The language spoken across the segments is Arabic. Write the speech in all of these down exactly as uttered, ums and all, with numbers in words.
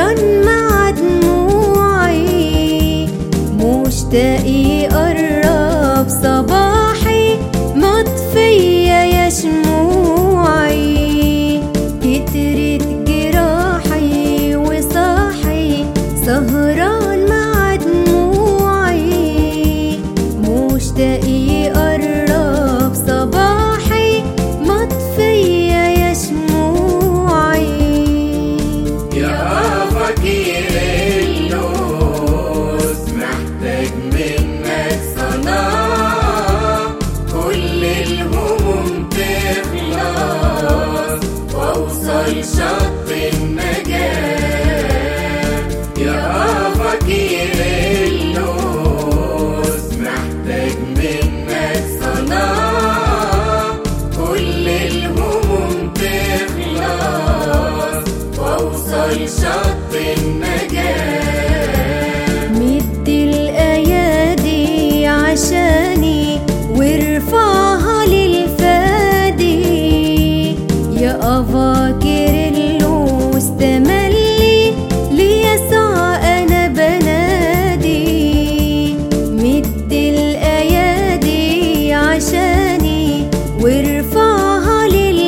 سهران مع دموعي، مشتاق يقرب صباحي، مطفية يا شموعي. كترت جراحي وصاحي، سهران مع دموعي، مشتاق يقرب صباحي، مطفية يا شموعي. يا فقير اللوز محتاج منك صلاة، كل الهموم تخلص واوصل شط النجاة. يا فقير اللوز محتاج منك صلاة، كل الهموم تخلص واوصل شط النجاة. مد الأيادي عشاني وارفعها للفادي، يا أفاكر اللوز تملي ليسوع أنا بنادي. مد الأيادي عشاني وارفعها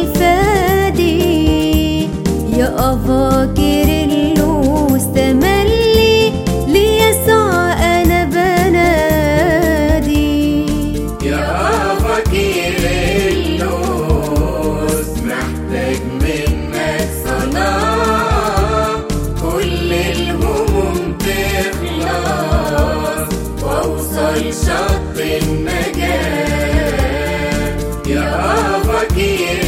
للفادي، يا أفاكر اللوز تملي ليسوع أنا بنادي. يا فقير اللوز محتاج منك صلاة، كل الهموم تخلص واوصل شط النجاة. يا فقير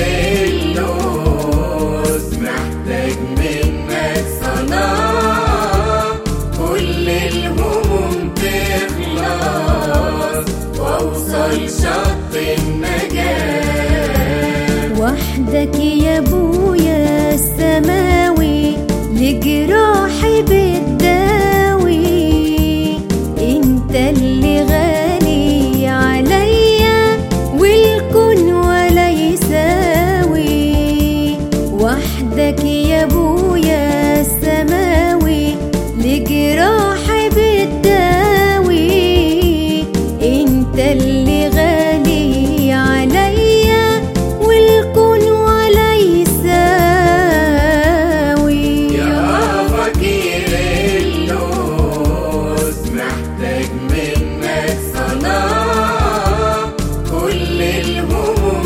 اللوز محتاج منك صلاة، كل الهموم تخلص واوصل شط النجاة. وحدك يا ابويا السماوي، لجراحي بتداوي، انت اللي غالي عليا والكون ولا يساوي. وحدك يا ابويا السماوي، لجراحي بتداوي، انت اللي غالي عليا والكون ولا يساوي. يا فقير اللوز محتاج منك صلاة، كل الهموم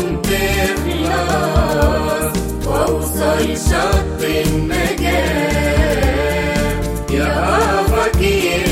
تخلص واوصل شط النجاة. يا فقير